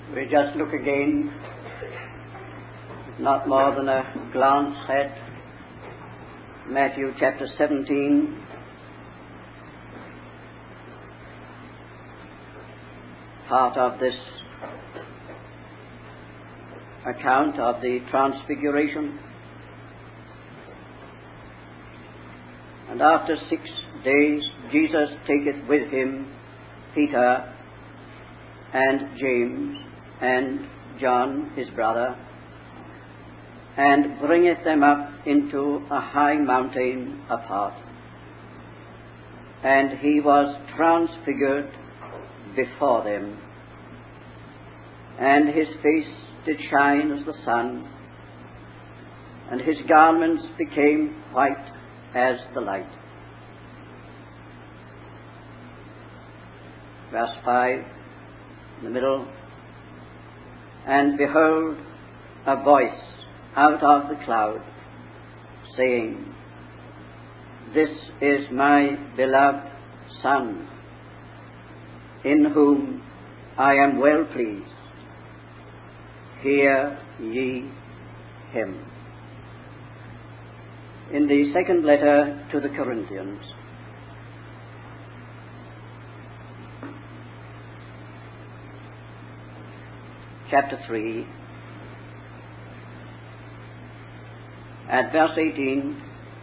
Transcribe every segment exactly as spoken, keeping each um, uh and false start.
We just look again, not more than a glance at Matthew chapter seventeen. Part of this account of the Transfiguration. And after six days Jesus taketh with him Peter and James and John his brother, and bringeth them up into a high mountain apart. And he was transfigured before them, and his face did shine as the sun, and his garments became white as the light. Verse five, in the middle. And behold, a voice out of the cloud, saying, This is my beloved Son, in whom I am well pleased. Hear ye him. In the second letter to the Corinthians, chapter three, at verse eighteen,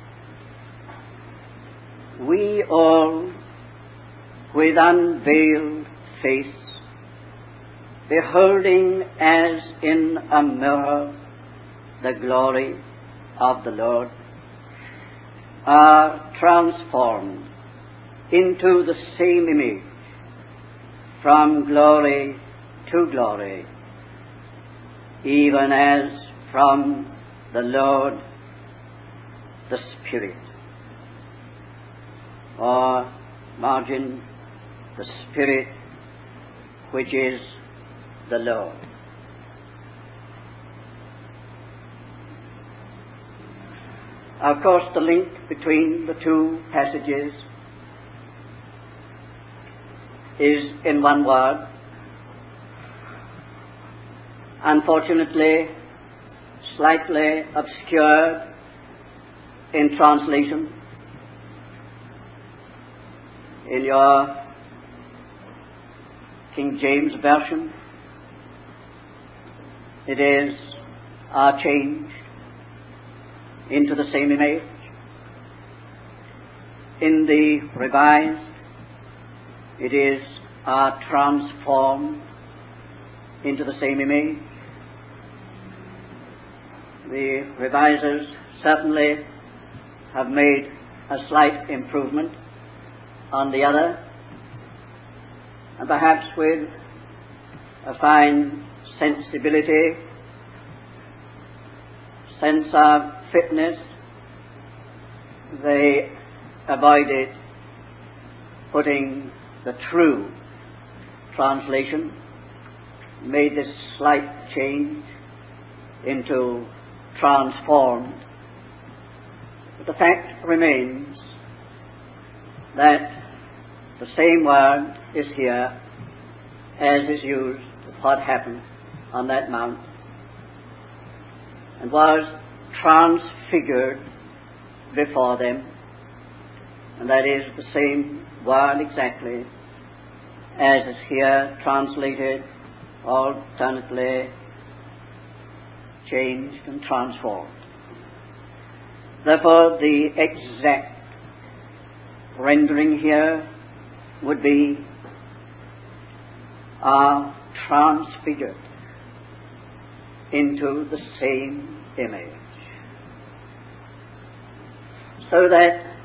we all with unveiled face, beholding as in a mirror the glory of the Lord, are transformed into the same image from glory to glory, even as from the Lord the Spirit. Or margin, the Spirit which is the Lord. Of course, the link between the two passages is in one word. Unfortunately, slightly obscured in translation. In your King James Version, it is are changed into the same image. In the Revised, it is are transformed into the same image. The revisers certainly have made a slight improvement on the other, and perhaps with a fine sensibility, sense of fitness, they avoided putting the true translation, made this slight change into transformed. But the fact remains that the same word is here as is used of what happened on that mount, and was transfigured before them, and that is the same word exactly as is here translated alternately changed and transformed. Therefore, the exact rendering here would be are transfigured into the same image, so that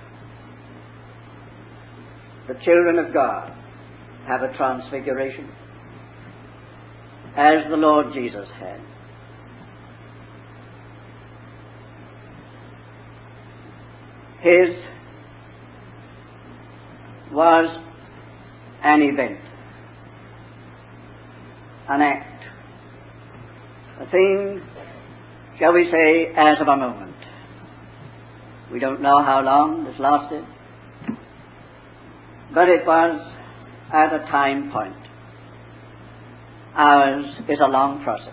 the children of God have a transfiguration as the Lord Jesus had. His was an event, an act, a thing, shall we say, as of a moment. We don't know how long this lasted, but it was at a time point. ours is a long process.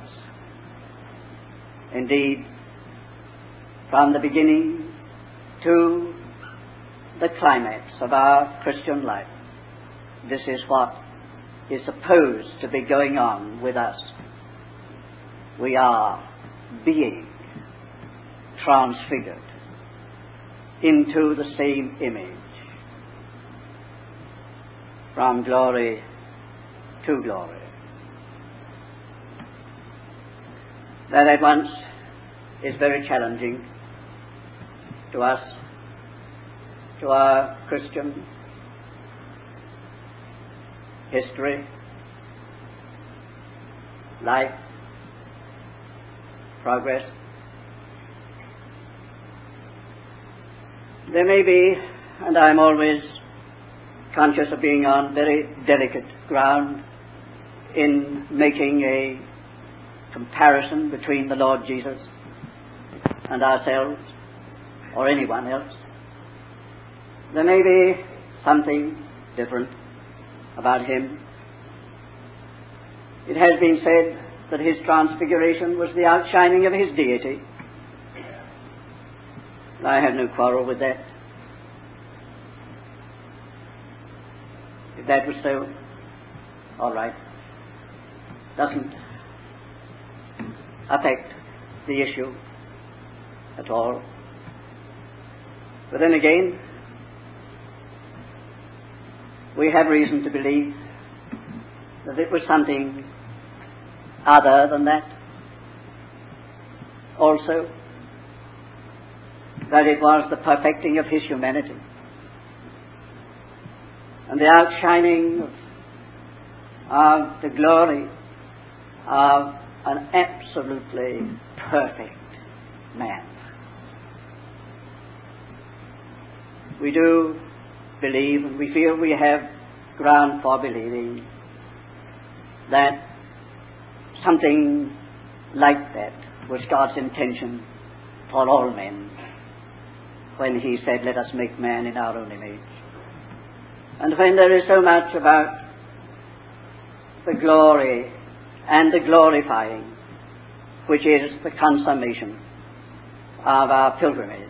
Indeed, from the beginning to the climax of our Christian life, this is what is supposed to be going on with us. We are being transfigured into the same image, from glory to glory. That at once is very challenging to us, to our Christian history, life, progress. There may be, and I'm always conscious of being on very delicate ground in making a comparison between the Lord Jesus and ourselves or anyone else. There may be something different about him. It has been said that his transfiguration was the outshining of his deity. I have no quarrel with that. If that was so, all right. Doesn't affect the issue at all. But then again, we have reason to believe that it was something other than that. Also, that it was the perfecting of his humanity and the outshining of, of the glory of an absolutely perfect man. We do believe, and we feel we have ground for believing, that something like that was God's intention for all men when he said, let us make man in our own image. And when there is so much about the glory and the glorifying, which is the consummation of our pilgrimage,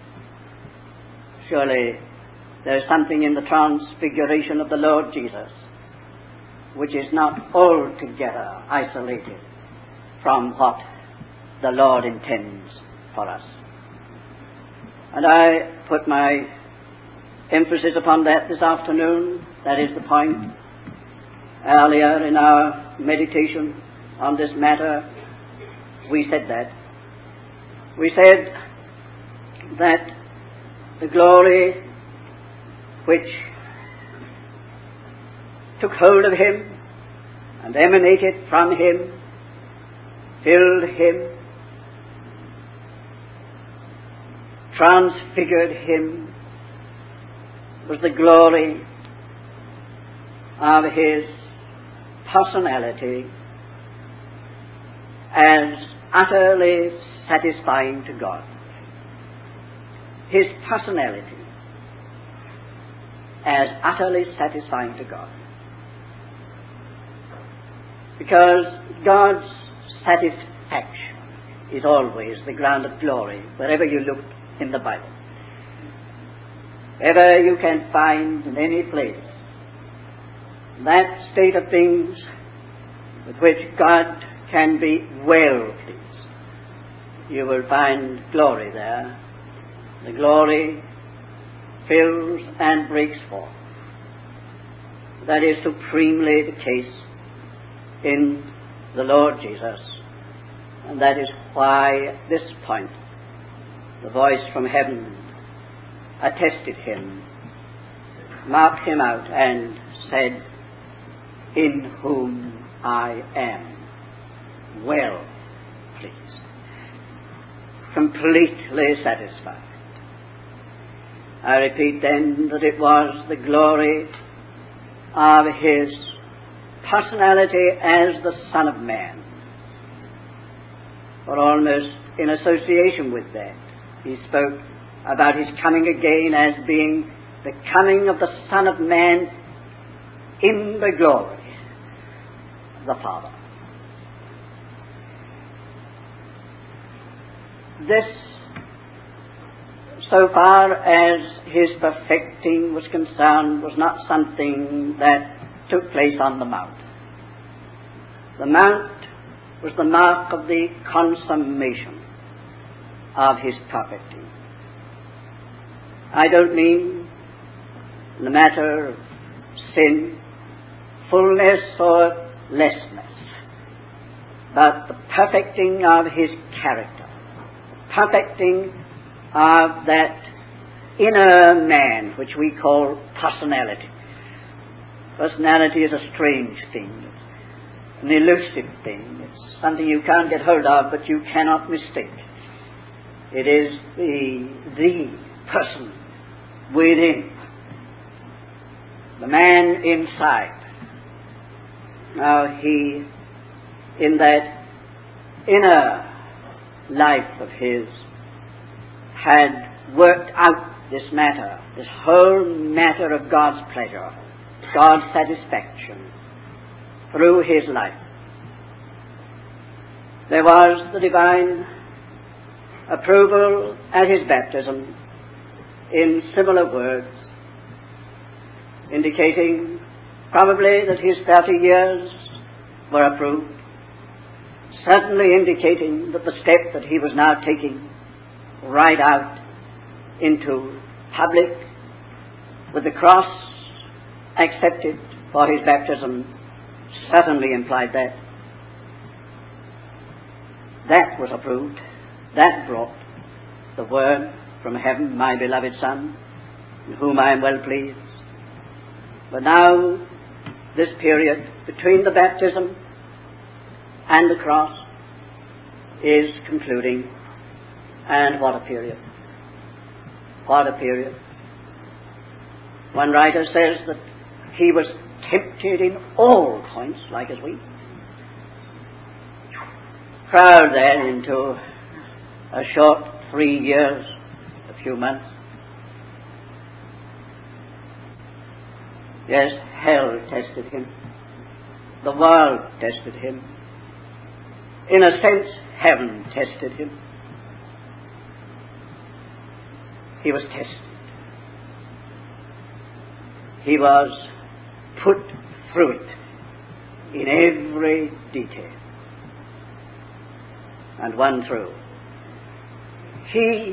surely there is something in the transfiguration of the Lord Jesus which is not altogether isolated from what the Lord intends for us. And I put my emphasis upon that this afternoon. That is the point. Earlier in our meditation on this matter, we said that. We said that the glory which took hold of him and emanated from him, filled him, transfigured him, was the glory of his personality as utterly satisfying to God. His personality as utterly satisfying to God. Because God's satisfaction is always the ground of glory wherever you look in the Bible. Wherever you can find in any place that state of things with which God can be well pleased, you will find glory there. The glory fills and breaks forth. That is supremely the case in the Lord Jesus. And that is why at this point the voice from heaven attested him, marked him out, and said, in whom I am well pleased, completely satisfied. I repeat then that it was the glory of his personality as the Son of Man. For almost in association with that, he spoke about his coming again as being the coming of the Son of Man in the glory of the Father. this, so far as his perfecting was concerned, was not something that took place on the mount. The mount was the mark of the consummation of his perfecting. I don't mean in the matter of sin, fullness or lessness, but the perfecting of his character, perfecting of that inner man which we call personality. Personality is a strange thing, it's an elusive thing, it's something you can't get hold of but you cannot mistake. It is the, the person within, the man inside. Now he, in that inner life of his, had worked out this matter, this whole matter of God's pleasure, God's satisfaction through his life. There was the divine approval at his baptism in similar words, indicating probably that his thirty years were approved, certainly indicating that the step that he was now taking right out into public with the cross accepted for his baptism certainly implied that. That was approved. That brought the word from heaven, my beloved Son, in whom I am well pleased. But now, this period between the baptism and the cross is concluding. And what a period. What a period. One writer says that he was tempted in all points, like as we. Crowd that into a short three years, a few months. Yes, hell tested him. The world tested him. In a sense, heaven tested him. He was tested. He was put through it in every detail and won through. He,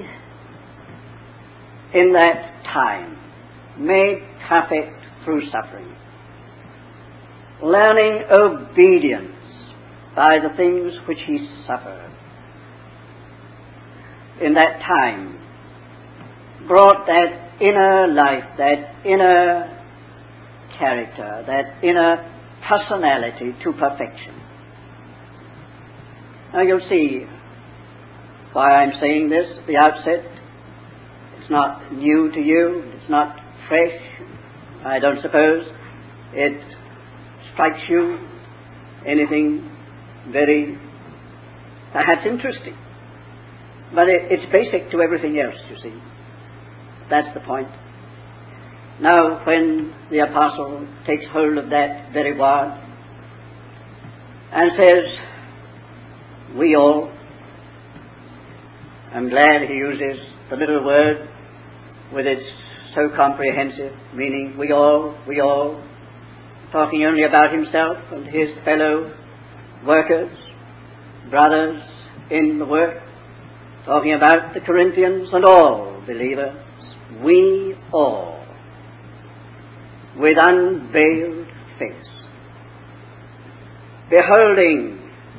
in that time, made perfect through suffering, learning obedience by the things which he suffered. In that time, brought that inner life, that inner character, that inner personality to perfection. Now you'll see why I'm saying this at the outset. It's not new to you, it's not fresh. I don't suppose it strikes you anything very perhaps interesting. But it, it's basic to everything else, you see. That's the point. Now, when the apostle takes hold of that very word and says, we all, I'm glad he uses the little word with its so comprehensive meaning, we all, we all, talking only about himself and his fellow workers, brothers in the work, talking about the Corinthians and all believers. We all, with unveiled face, beholding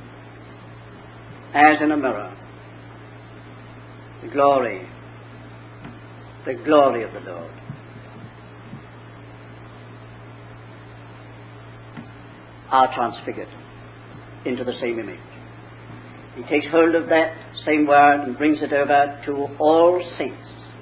as in a mirror the glory, the glory of the Lord, are transfigured into the same image. He takes hold of that same word and brings it over to all saints.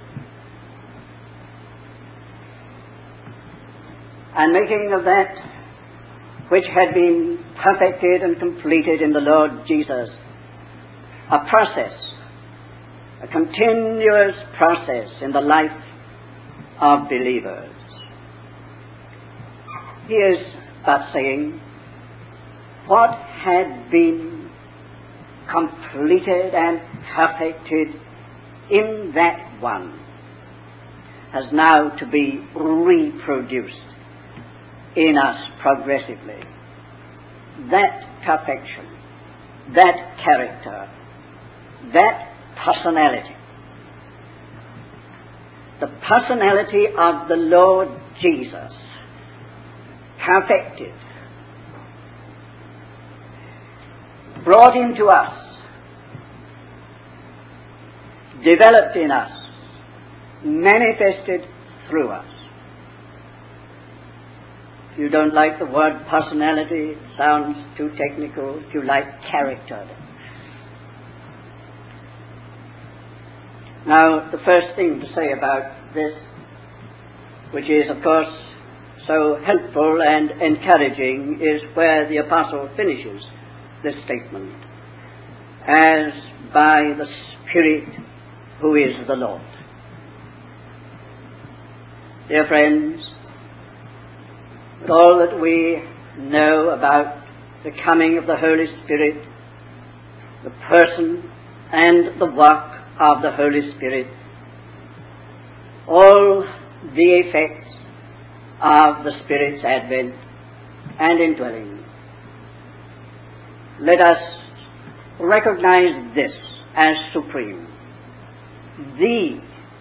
And making of that which had been perfected and completed in the Lord Jesus a process, a continuous process in the life of believers. He is but saying what had been completed and perfected in that one, has now to be reproduced in us progressively. That perfection, that character, that personality, the personality of the Lord Jesus, perfected, brought into us, developed in us, manifested through us. If you don't like the word personality, it sounds too technical. If you like character. Now, the first thing to say about this, which is, of course, so helpful and encouraging, is where the Apostle finishes this statement. As by the Spirit who is the Lord. Dear friends, with all that we know about the coming of the Holy Spirit, the person and the work of the Holy Spirit, all the effects of the Spirit's advent and indwelling, let us recognize this as supreme, the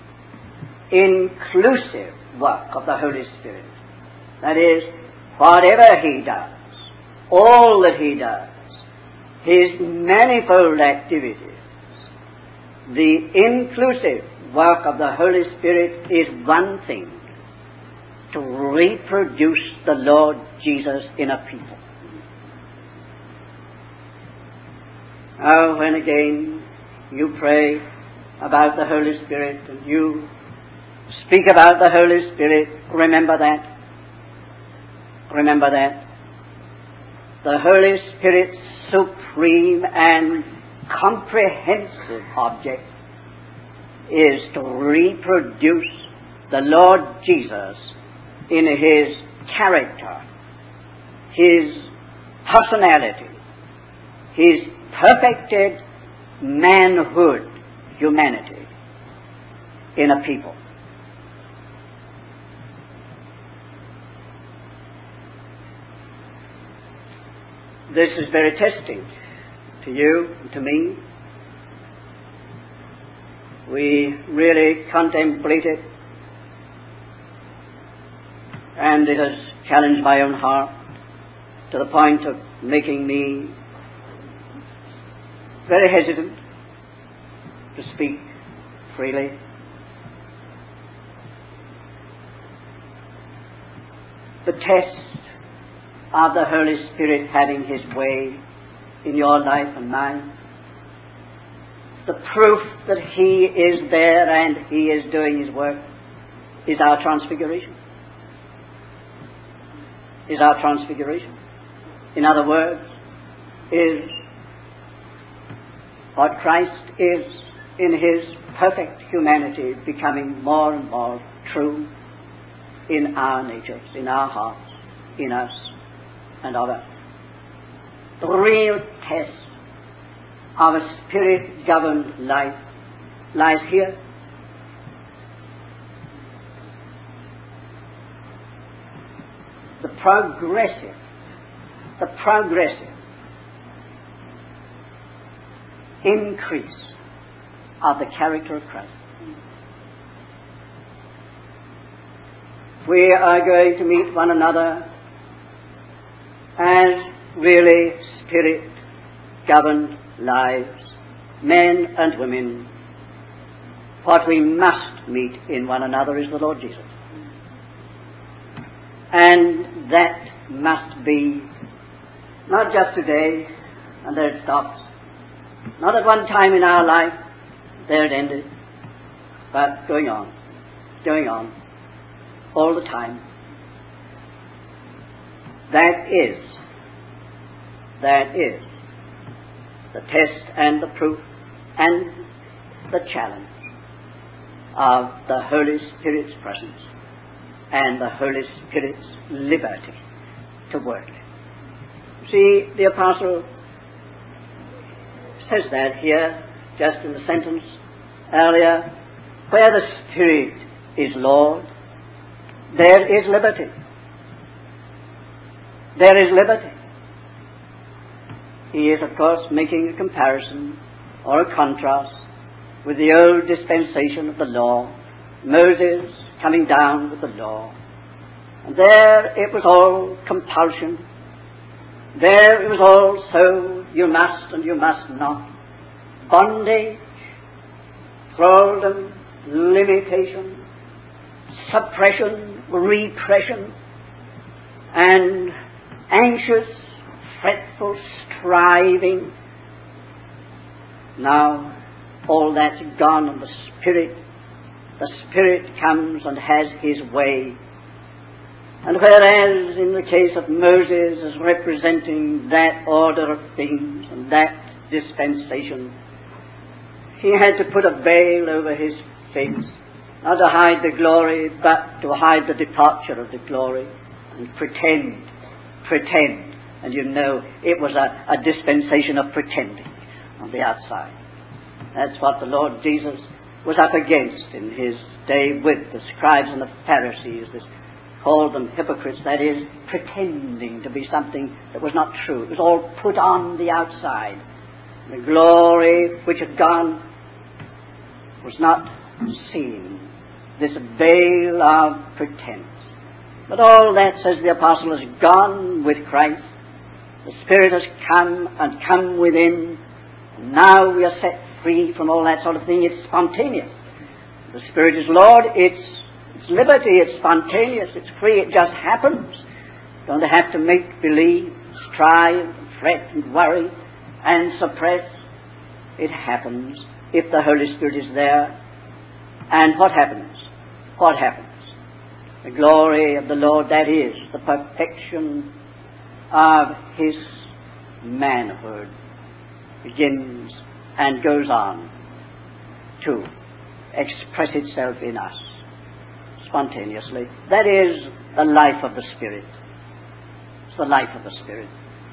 inclusive work of the Holy Spirit. That is, whatever He does, all that He does, His manifold activities, the inclusive work of the Holy Spirit is one thing: to reproduce the Lord Jesus in a people. Now, when again you pray about the Holy Spirit and you speak about the Holy Spirit, remember that. Remember that. The Holy Spirit's supreme and comprehensive object is to reproduce the Lord Jesus in His character, His personality, His perfected manhood, humanity, in a people. This is very testing to you and to me. We really contemplate it, and it has challenged my own heart to the point of making me very hesitant to speak freely. The test of the Holy Spirit having His way in your life and mine, the proof that He is there and He is doing His work, is our transfiguration. Is our transfiguration. In other words, is what Christ is in His perfect humanity becoming more and more true in our natures, in our hearts, in us and of us. The real test of a Spirit-governed life lies here. The progressive, the progressive increase of the character of Christ. We are going to meet one another as really Spirit-governed lives, men and women. What we must meet in one another is the Lord Jesus. And that must be not just today, and there it stops. Not at one time in our life, there it ended, but going on, going on, all the time. That is, that is the test and the proof and the challenge of the Holy Spirit's presence and the Holy Spirit's liberty to work. See, the Apostle says that here, just in the sentence earlier, where the Spirit is Lord, there is liberty. There is liberty. He is, of course, making a comparison or a contrast with the old dispensation of the law, Moses coming down with the law. And there it was all compulsion. There it was all so, you must and you must not. Bondage, thraldom, limitation, suppression, repression, and anxious, fretful striving. Now, all that's gone, and the Spirit, the Spirit comes and has His way. And whereas in the case of Moses as representing that order of things and that dispensation, he had to put a veil over his face, not to hide the glory, but to hide the departure of the glory, and pretend, pretend. And you know, it was a, a dispensation of pretending on the outside. That's what the Lord Jesus was up against in his day with the scribes and the Pharisees. This called them hypocrites, that is, pretending to be something that was not true. It was all put on the outside. The glory which had gone was not seen. This veil of pretense. But all that, says the apostle, has gone with Christ. The Spirit has come and come within. And now we are set free from all that sort of thing. It's spontaneous. The Spirit is Lord. It's, it's liberty. It's spontaneous. It's free. It just happens. Don't have to make believe, strive, and fret and worry and suppress. It happens if the Holy Spirit is there. And what happens? What happens? The glory of the Lord, that is, the perfection of His manhood, begins and goes on to express itself in us spontaneously. That is the life of the Spirit. It's the life of the Spirit.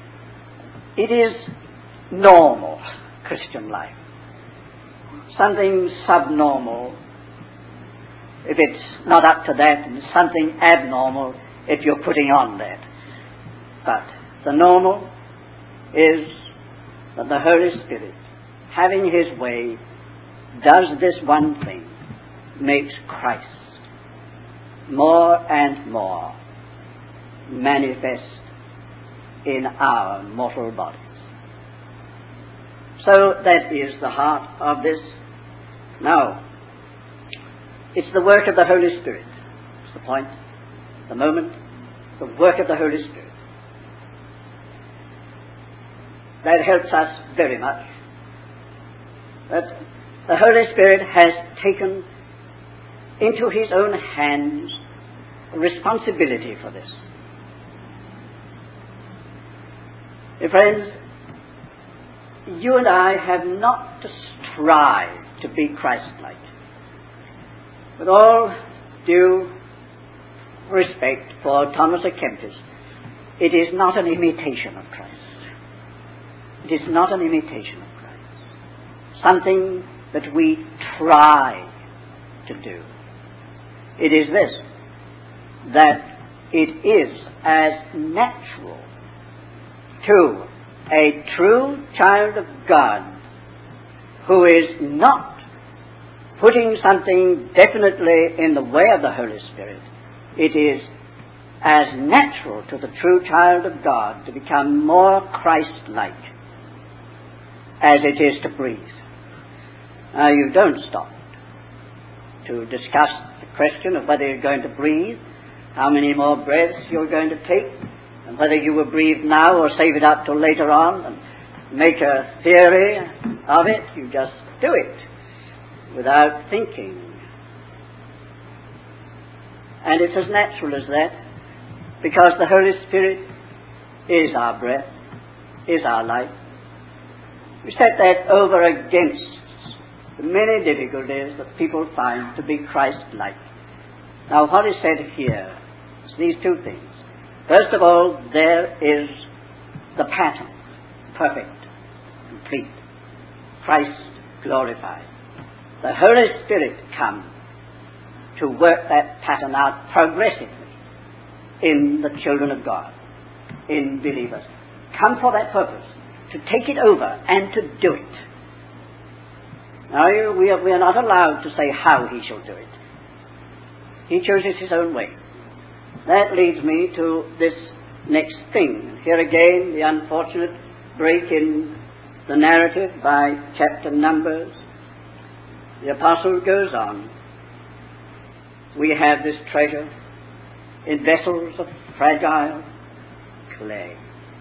It is normal Christian life. Something subnormal if it's not up to that, and something abnormal if you're putting on that. But the normal is that the Holy Spirit, having His way, does this one thing, makes Christ more and more manifest in our mortal bodies. So that is the heart of this. Now, it's the work of the Holy Spirit. That's the point. The moment, the work of the Holy Spirit. That helps us very much. That the Holy Spirit has taken into His own hands responsibility for this. Dear friends, you and I have not to strive to be Christ-like. With all due respect for Thomas à Kempis, it is not an imitation of Christ. It is not an imitation of Christ. Something that we try to do. It is this, that it is as natural to a true child of God who is not putting something definitely in the way of the Holy Spirit. It is as natural to the true child of God to become more Christ-like as it is to breathe. Now, you don't stop to discuss the question of whether you're going to breathe, how many more breaths you're going to take, and whether you will breathe now or save it up till later on and make a theory of it. You just do it without thinking. And it's as natural as that, because the Holy Spirit is our breath, is our life. We set that over against the many difficulties that people find to be Christ-like. Now, what is said here is these two things. First of all, there is the pattern, perfect, complete. Christ glorified. The Holy Spirit comes to work that pattern out progressively in the children of God, in believers. Come for that purpose, to take it over and to do it. Now, we are, we are not allowed to say how he shall do it. He chooses his own way. That leads me to this next thing. Here again, the unfortunate break in the narrative by chapter Numbers. The apostle goes on. We have this treasure in vessels of fragile clay,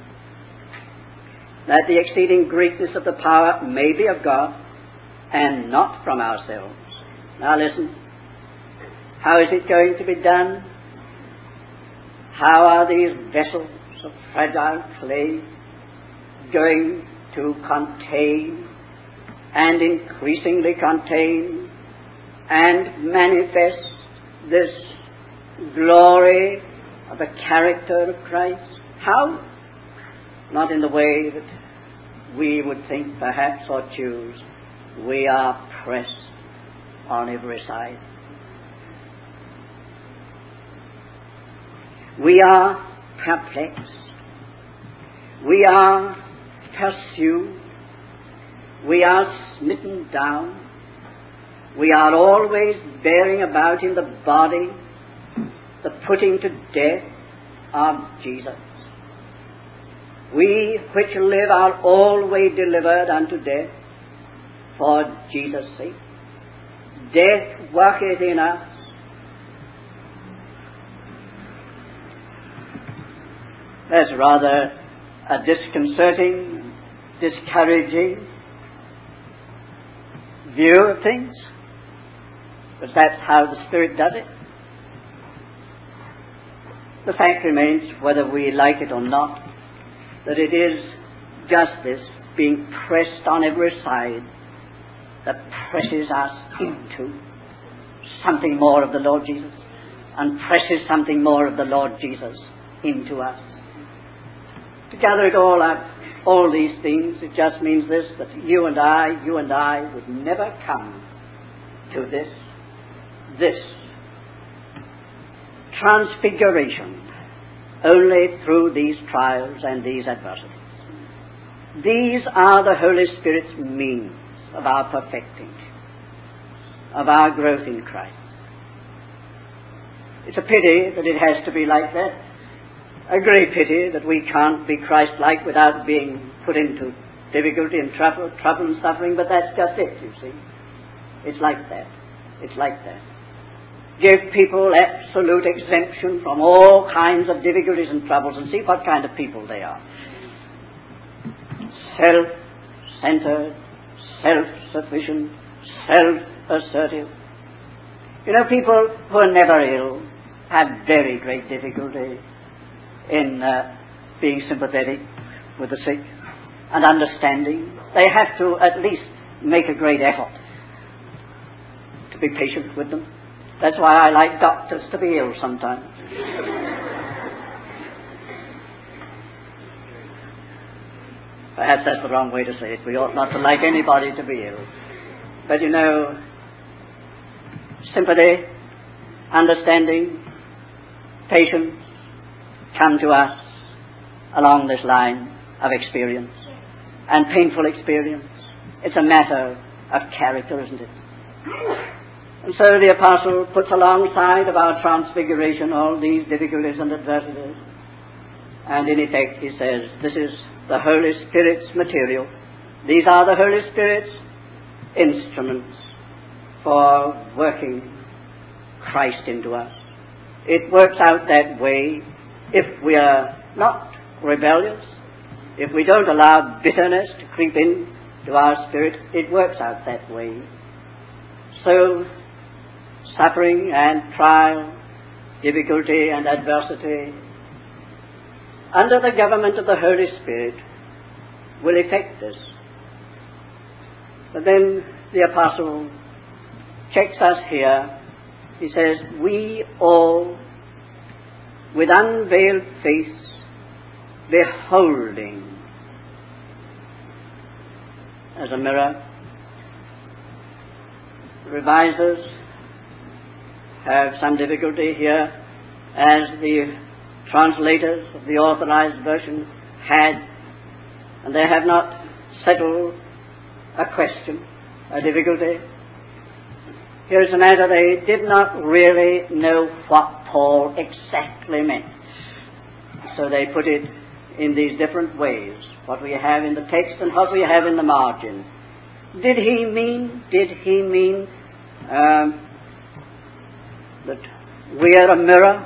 that the exceeding greatness of the power may be of God and not from ourselves. Now listen. How is it going to be done? How are these vessels of fragile clay going to contain and increasingly contain and manifest this glory of the character of Christ? How? Not in the way that we would think perhaps or choose. We are pressed on every side. We are perplexed. We are pursued. We are smitten down. We are always bearing about in the body the putting to death of Jesus. We which live are always delivered unto death for Jesus' sake. Death worketh in us. That's rather a disconcerting, discouraging view of things, but that's how the Spirit does it. The fact remains, whether we like it or not, that it is just this being pressed on every side that presses us into something more of the Lord Jesus and presses something more of the Lord Jesus into us. To gather it all up, all these things, it just means this, that you and I, you and I would never come to this, this transfiguration only through these trials and these adversities. These are the Holy Spirit's means of our perfecting, of our growth in Christ. It's a pity that it has to be like that. A great pity that we can't be Christ-like without being put into difficulty and trouble, trouble and suffering, but that's just it, you see. It's like that. It's like that. Give people absolute exemption from all kinds of difficulties and troubles and see what kind of people they are. Self-centered, self-sufficient, self-assertive. You know, people who are never ill have very great difficulty in uh, being sympathetic with the sick and understanding. They have to at least make a great effort to be patient with them. That's why I like doctors to be ill sometimes. Perhaps that's the wrong way to say it. We ought not to like anybody to be ill. But you know, sympathy, understanding, patience come to us along this line of experience and painful experience. It's a matter of character, isn't it? And so the apostle puts alongside of our transfiguration all these difficulties and adversities. And in effect he says, this is the Holy Spirit's material. These are the Holy Spirit's instruments for working Christ into us. It works out that way if we are not rebellious, if we don't allow bitterness to creep in to our spirit. It works out that way. So, suffering and trial, difficulty and adversity, under the government of the Holy Spirit, will effect this. But then the apostle checks us here. He says, we all, with unveiled face, beholding as a mirror revisers have some difficulty here, as the translators of the Authorized Version had, and they have not settled a question, a difficulty. Here's the matter: they did not really know what Paul exactly meant. So they put it in these different ways, what we have in the text and what we have in the margin. Did he mean, did he mean um, that we are a mirror?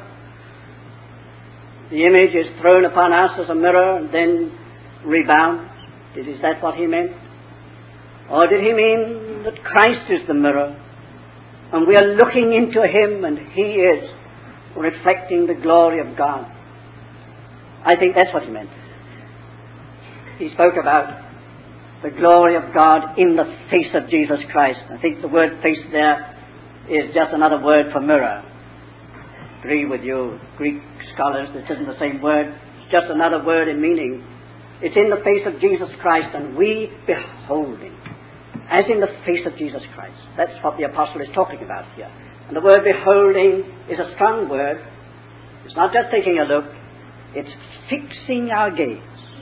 The image is thrown upon us as a mirror and then rebounds. Is that what he meant? Or did he mean that Christ is the mirror and we are looking into him and he is reflecting the glory of God? I think that's what he meant. He spoke about the glory of God in the face of Jesus Christ. I think the word face there is just another word for mirror. I agree with you Greek scholars, this isn't the same word. It's just another word in meaning. It's in the face of Jesus Christ, and we beholding as in the face of Jesus Christ. That's what the apostle is talking about here. And the word beholding is a strong word. It's not just taking a look, it's fixing our gaze.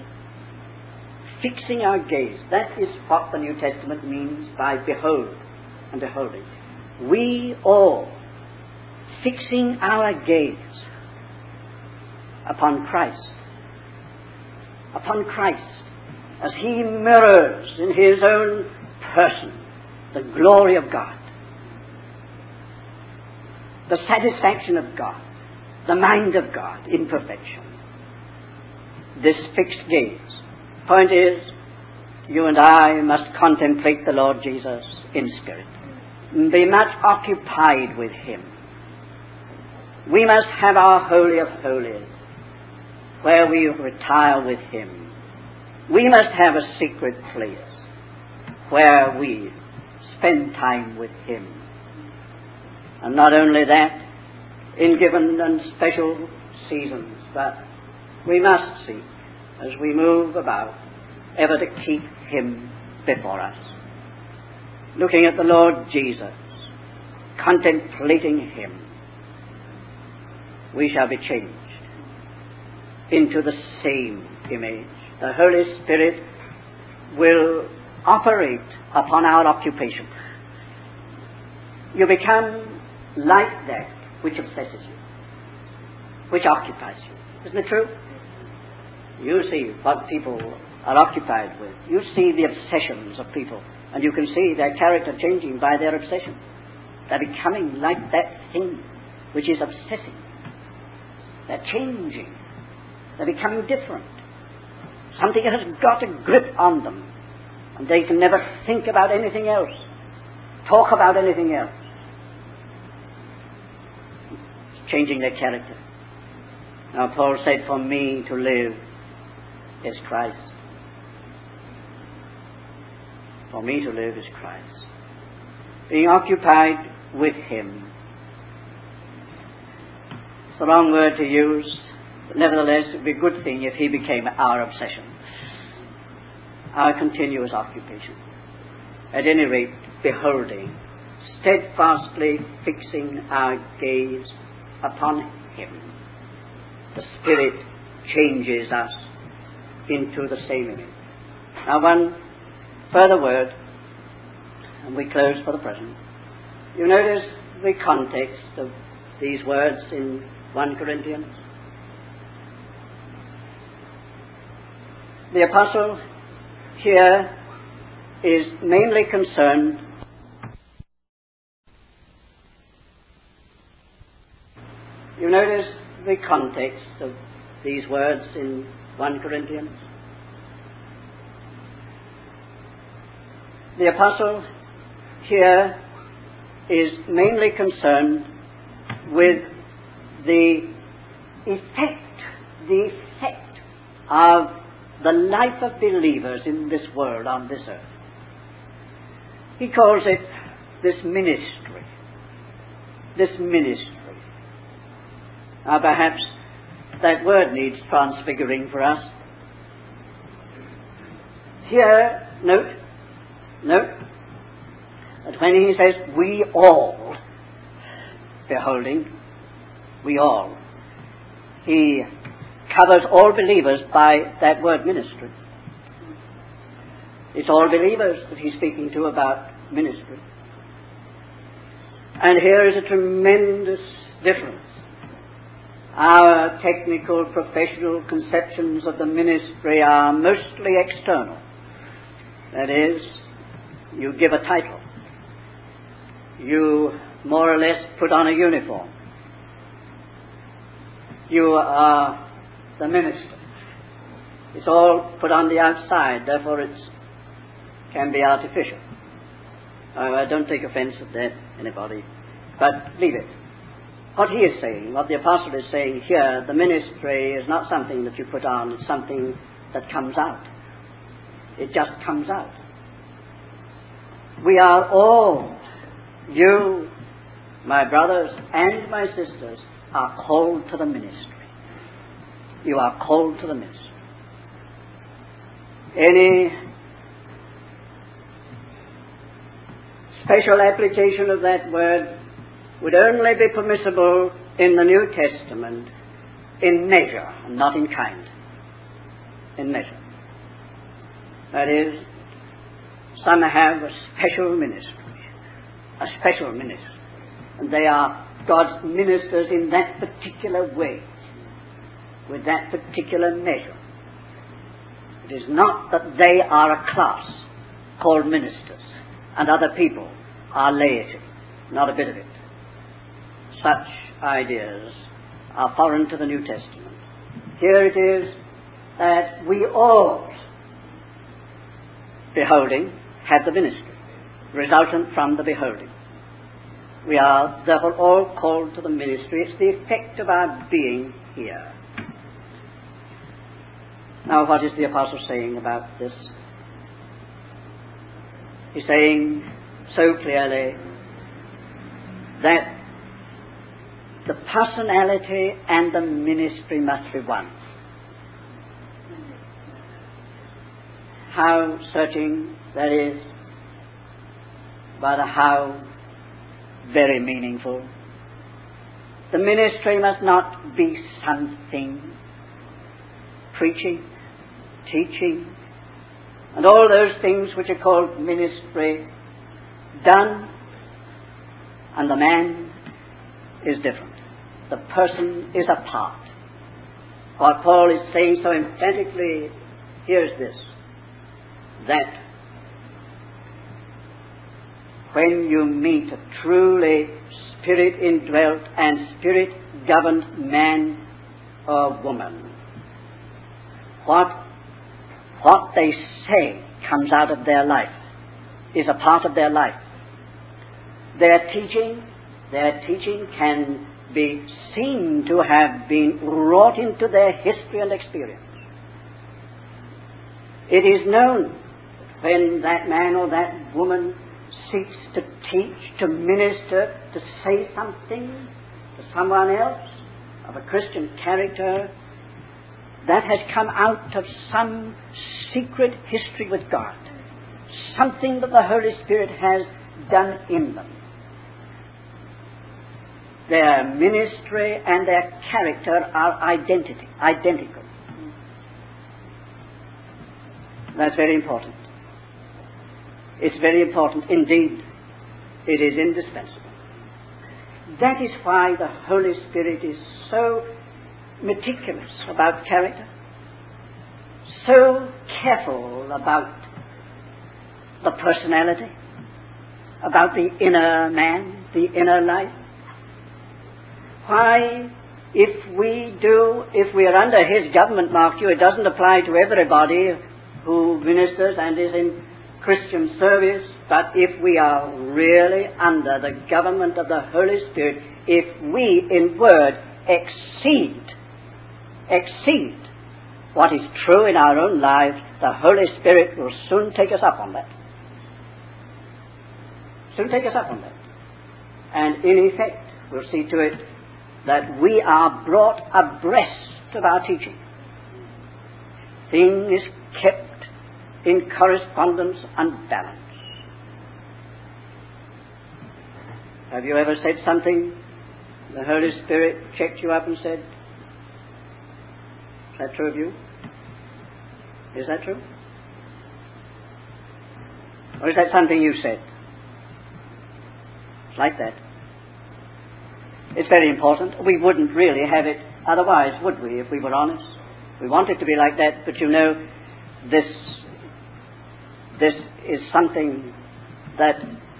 Fixing our gaze. That is what the New Testament means by behold and beholding. We all fixing our gaze upon Christ. Upon Christ, as he mirrors in his own person the glory of God, the satisfaction of God, the mind of God in perfection. This fixed gaze. Point is, you and I must contemplate the Lord Jesus in spirit. Be much occupied with him. We must have our Holy of Holies, where we retire with him. We must have a secret place where we spend time with him. And not only that, in given and special seasons, but we must seek, as we move about, ever to keep him before us. Looking at the Lord Jesus, contemplating him, we shall be changed into the same image. The Holy Spirit will operate upon our occupation. You become like that which obsesses you, which occupies you. Isn't it true? You see what people are occupied with. You see the obsessions of people, and you can see their character changing by their obsession. They're becoming like that thing which is obsessing. They're changing. They're becoming different. Something has got a grip on them, and they can never think about anything else, talk about anything else. It's changing their character. Now Paul said, for me to live is Christ. For me to live is Christ. Being occupied with him. It's the wrong word to use, but nevertheless it would be a good thing if he became our obsession, our continuous occupation. At any rate, beholding, steadfastly fixing our gaze upon him. The Spirit changes us into the same image. Now one further word, and we close for the present. You notice the context of these words in First Corinthians. The apostle here is mainly concerned you notice the context of these words in First Corinthians. The apostle here is mainly concerned with the effect, the effect of the life of believers in this world, on this earth. He calls it this ministry. This ministry. Now perhaps that word needs transfiguring for us. Here, note, note, that when he says we all, beholding, we all, he covers all believers by that word ministry. It's all believers that he's speaking to about ministry. And here is a tremendous difference. Our technical, professional conceptions of the ministry are mostly external. That is, you give a title. You more or less put on a uniform. You are the minister. It's all put on the outside, therefore it can be artificial. I don't take offense at that, anybody, but leave it. What he is saying, what the apostle is saying here, the ministry is not something that you put on, it's something that comes out. It just comes out. We are all, you, my brothers and my sisters, are called to the ministry. You are called to the ministry. Any special application of that word would only be permissible in the New Testament in measure, and not in kind. In measure. That is, some have a special ministry, a special ministry, and they are God's ministers in that particular way, with that particular measure. It is not that they are a class called ministers, and other people are laity. Not a bit of it. Such ideas are foreign to the New Testament. Here it is that we all, beholding, have the ministry, resultant from the beholding. We are therefore all called to the ministry. It's the effect of our being here. Now, what is the apostle saying about this? He's saying so clearly that the personality and the ministry must be one. How searching that is, but how very meaningful. The ministry must not be something, preaching, teaching, and all those things which are called ministry, done, and the man is different. The person is a part. What Paul is saying so emphatically here is this, that when you meet a truly spirit-indwelt and spirit-governed man or woman, what, what they say comes out of their life, is a part of their life. Their teaching, their teaching can be seen to have been wrought into their history and experience. It is known that when that man or that woman seeks to teach, to minister, to say something to someone else of a Christian character, that has come out of some secret history with God, something that the Holy Spirit has done in them. Their ministry and their character are identity, identical. That's very important. It's very important. Indeed, it is indispensable. That is why the Holy Spirit is so meticulous about character, so careful about the personality, about the inner man, the inner life. Why, if we do, if we are under His government, mark you, it doesn't apply to everybody who ministers and is in Christian service, but if we are really under the government of the Holy Spirit, if we in word exceed, exceed what is true in our own lives, the Holy Spirit will soon take us up on that. Soon take us up on that. And in effect, we'll see to it that we are brought abreast of our teaching. Thing is kept in correspondence and balance. Have you ever said something, the Holy Spirit checked you up and said, is that true of you? Is that true? Or is that something you said? It's like that. It's very important. We wouldn't really have it otherwise, would we, if we were honest? We want it to be like that, but you know, this, this is something that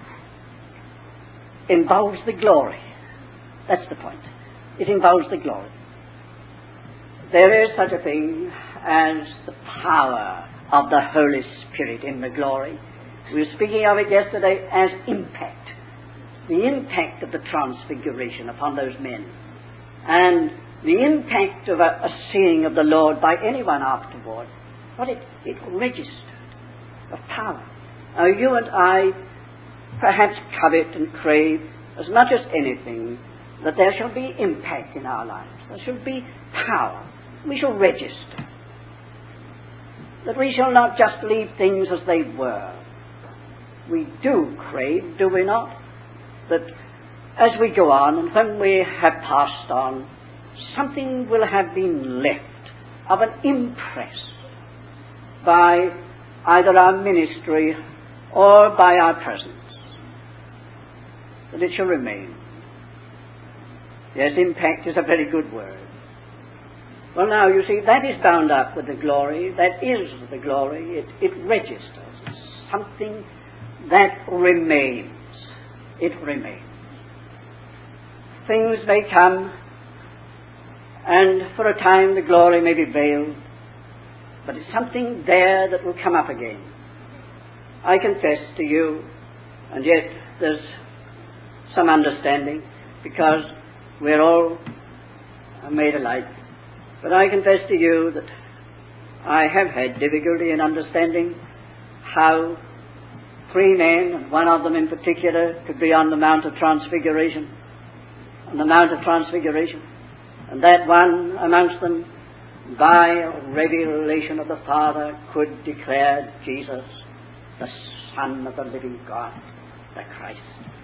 involves the glory. That's the point. It involves the glory. There is such a thing as the power of the Holy Spirit in the glory. We were speaking of it yesterday as impact. The impact of the transfiguration upon those men. And the impact of a, a seeing of the Lord by anyone afterward. What it, it registered of power. Now you and I perhaps covet and crave as much as anything that there shall be impact in our lives. There shall be power. We shall register. That we shall not just leave things as they were. We do crave, do we not? That as we go on and when we have passed on, something will have been left of an impress by either our ministry or by our presence. That it shall remain. Yes, impact is a very good word. Well now, you see, that is bound up with the glory. That is the glory. It, it registers. It's something that remains. It remains. Things may come, and for a time the glory may be veiled, but it's something there that will come up again. I confess to you, and yet there's some understanding, because we're all made alike. But I confess to you that I have had difficulty in understanding how three men, and one of them in particular, could be on the Mount of Transfiguration, on the Mount of Transfiguration, and that one amongst them, by revelation of the Father, could declare Jesus, the Son of the living God, the Christ.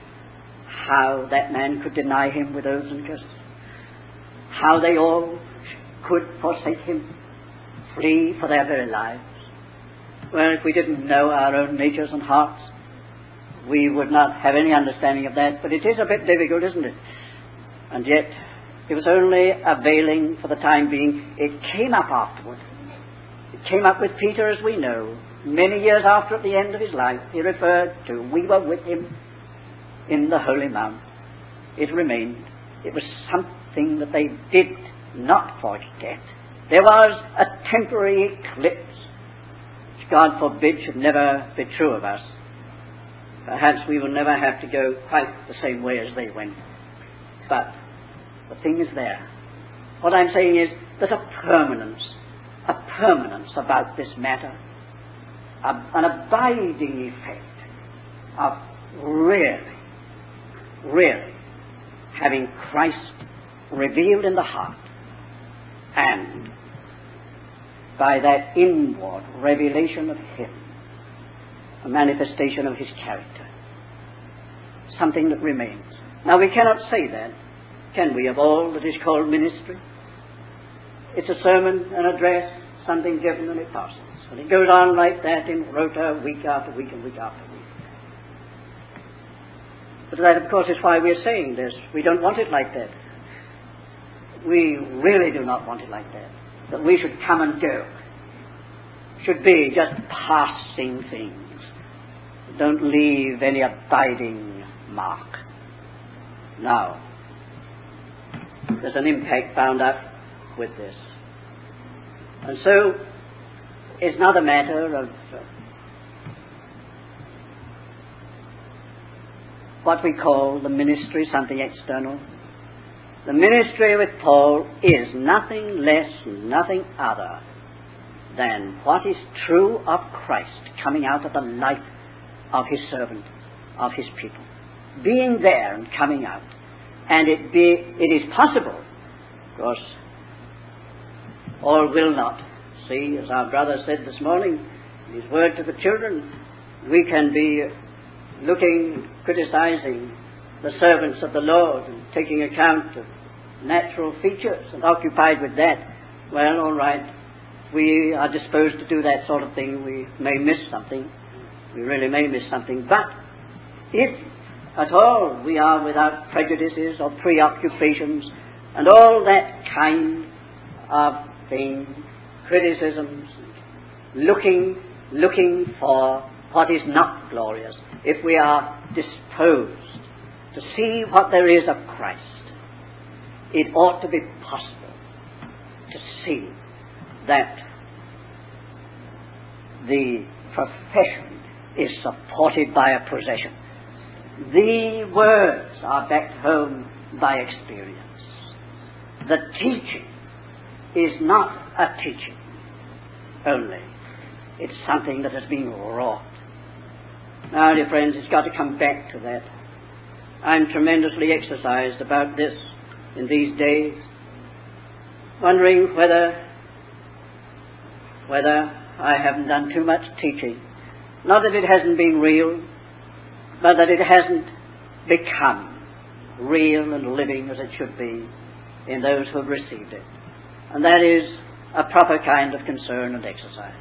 How that man could deny him with oaths and curses. How they all could forsake him, flee for their very lives. Well, if we didn't know our own natures and hearts, we would not have any understanding of that. But it is a bit difficult, isn't it? And yet, it was only availing for the time being. It came up afterward. It came up with Peter, as we know. Many years after, at the end of his life, he referred to, we were with him in the Holy Mount. It remained. It was something that they did not forget. There was a temporary eclipse, which God forbid should never be true of us. Perhaps we will never have to go quite the same way as they went. But the thing is there. What I'm saying is there's a permanence, a permanence about this matter, a, an abiding effect of really, really having Christ revealed in the heart, and by that inward revelation of Him, a manifestation of His character, something that remains. Now we cannot say that, can we, of all that is called ministry? It's a sermon, an address, something given and it passes. And it goes on like that in rota, week after week and week after week. But that, of course, is why we're saying this. We don't want it like that. We really do not want it like that. That we should come and go. Should be just passing things. Don't leave any abiding mark. Now, there's an impact bound up with this. And so, it's not a matter of uh, what we call the ministry, something external. The ministry with Paul is nothing less, nothing other than what is true of Christ coming out of the life of His servant, of His people. Being there and coming out. And it be it is possible, of course, all will not. See, as our brother said this morning, in his word to the children, we can be looking, criticizing the servants of the Lord and taking account of natural features and occupied with that, well, all right, we are disposed to do that sort of thing. We may miss something. We really may miss something. But if at all we are without prejudices or preoccupations and all that kind of thing, criticisms, looking, looking for what is not glorious, if we are disposed to see what there is of Christ, it ought to be possible to see that the profession is supported by a possession. The words are backed home by experience. The teaching is not a teaching only. It's something that has been wrought. Now, dear friends, it's got to come back to that. I'm tremendously exercised about this in these days, wondering whether whether I haven't done too much teaching. Not that it hasn't been real, but that it hasn't become real and living as it should be in those who have received it. And that is a proper kind of concern and exercise.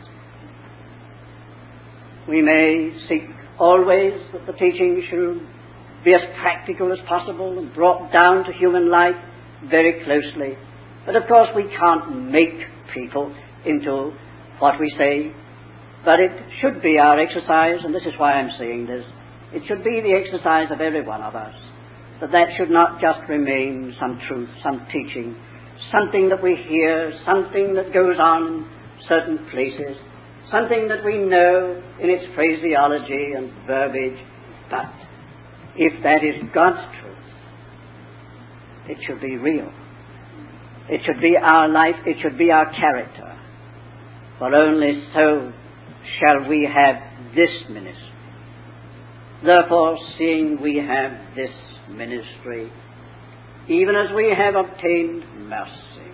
We may seek always that the teaching should be as practical as possible and brought down to human life very closely. But of course we can't make people into what we say. But it should be our exercise, and this is why I'm saying this. It should be the exercise of every one of us. That that should not just remain some truth, some teaching, something that we hear, something that goes on in certain places, something that we know in its phraseology and verbiage. But if that is God's truth, it should be real. It should be our life. It should be our character. For only so shall we have this ministry. Therefore, seeing we have this ministry, even as we have obtained mercy,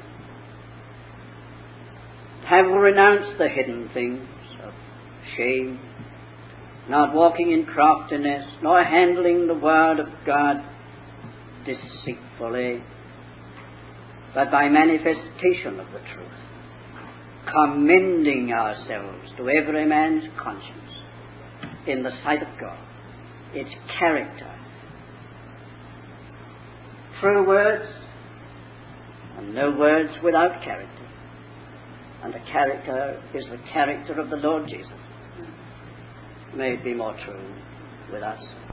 have renounced the hidden things of shame, not walking in craftiness, nor handling the word of God deceitfully, but by manifestation of the truth, commending ourselves to every man's conscience in the sight of God, its character, through words, and no words without character. And the character is the character of the Lord Jesus. May it be more true with us.